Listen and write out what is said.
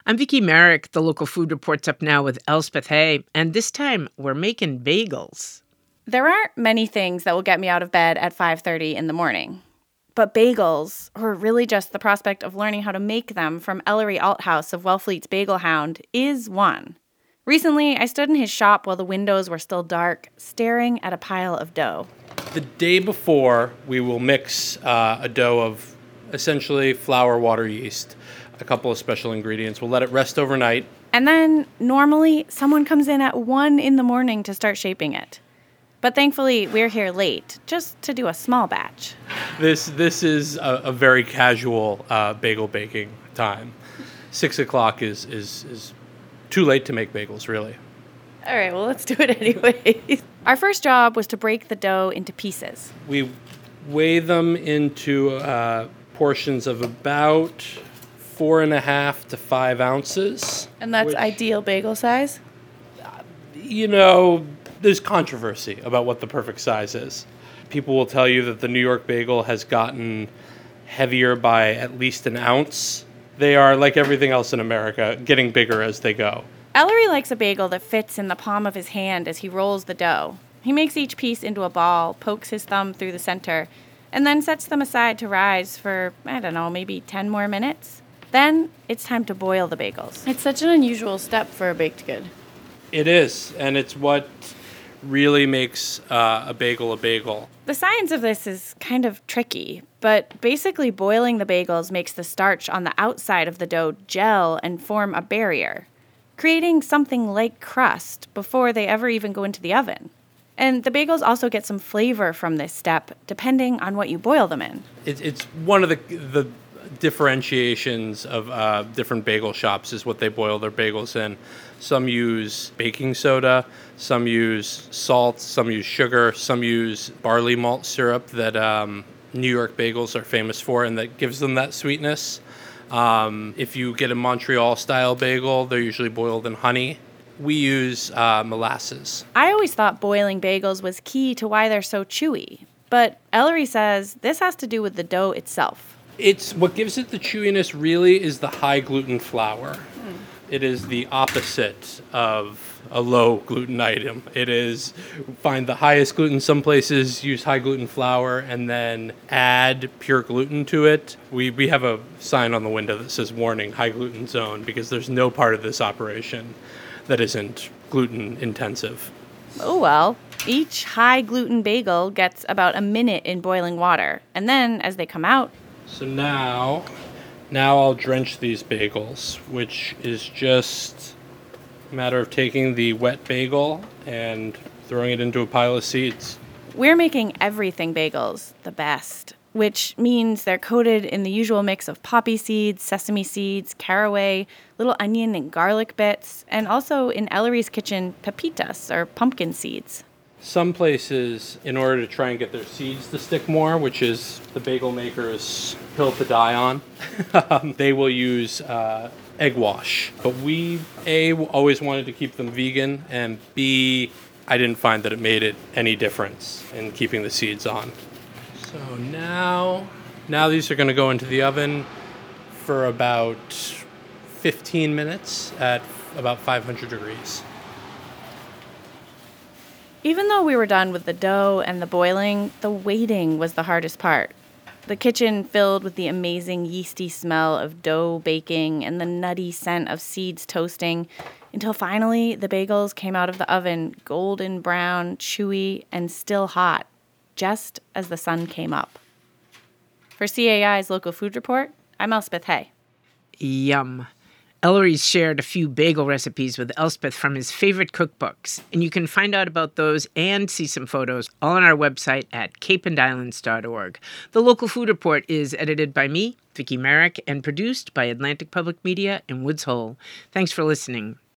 I'm Vicky Merrick. The local food report's up now with Elspeth Hay, and this time we're making bagels. There aren't many things that will get me out of bed at 5:30 in the morning. But bagels, or really just the prospect of learning how to make them from Ellery Althouse of Wellfleet's Bagel Hound, is one. Recently, I stood in his shop while the windows were still dark, staring at a pile of dough. The day before, we will mix a dough of essentially flour, water, yeast, a couple of special ingredients. We'll let it rest overnight. And then, normally, someone comes in at 1 in the morning to start shaping it. But thankfully, we're here late, just to do a small batch. This is a very casual bagel baking time. 6 o'clock is too late to make bagels, really. All right, well, let's do it anyway. Our first job was to break the dough into pieces. We weigh them into portions of about 4.5 to 5 ounces. And that's ideal bagel size? There's controversy about what the perfect size is. People will tell you that the New York bagel has gotten heavier by at least an ounce. They are, like everything else in America, getting bigger as they go. Ellery likes a bagel that fits in the palm of his hand as he rolls the dough. He makes each piece into a ball, pokes his thumb through the center, and then sets them aside to rise for, maybe 10 more minutes. Then it's time to boil the bagels. It's such an unusual step for a baked good. It is, and it's what really makes a bagel a bagel. The science of this is kind of tricky, but basically boiling the bagels makes the starch on the outside of the dough gel and form a barrier, creating something like crust before they ever even go into the oven. And the bagels also get some flavor from this step, depending on what you boil them in. It's one of the differentiations of different bagel shops is what they boil their bagels in. Some use baking soda, some use salt, some use sugar, some use barley malt syrup that New York bagels are famous for, and that gives them that sweetness. If you get a Montreal-style bagel, they're usually boiled in honey. We use molasses. I always thought boiling bagels was key to why they're so chewy, but Ellery says this has to do with the dough itself. It's what gives it the chewiness really is the high gluten flour. It is the opposite of a low gluten item. It is find the highest gluten. Some places use high gluten flour and then add pure gluten to it. We have a sign on the window that says warning, high gluten zone, because there's no part of this operation that isn't gluten intensive. Oh well, each high gluten bagel gets about a minute in boiling water, and then as they come out. So now I'll drench these bagels, which is just a matter of taking the wet bagel and throwing it into a pile of seeds. We're making everything bagels the best, which means they're coated in the usual mix of poppy seeds, sesame seeds, caraway, little onion and garlic bits, and also in Ellery's kitchen, pepitas, or pumpkin seeds. Some places, in order to try and get their seeds to stick more, which is the bagel maker's pill to die on, they will use egg wash. But we, A, always wanted to keep them vegan, and B, I didn't find that it made it any difference in keeping the seeds on. So now these are going to go into the oven for about 15 minutes at about 500 degrees. Even though we were done with the dough and the boiling, the waiting was the hardest part. The kitchen filled with the amazing yeasty smell of dough baking and the nutty scent of seeds toasting, until finally the bagels came out of the oven golden brown, chewy, and still hot, just as the sun came up. For CAI's Local Food Report, I'm Elspeth Hay. Yum. Ellery's shared a few bagel recipes with Elspeth from his favorite cookbooks, and you can find out about those and see some photos all on our website at capeandislands.org. The Local Food Report is edited by me, Vicky Merrick, and produced by Atlantic Public Media in Woods Hole. Thanks for listening.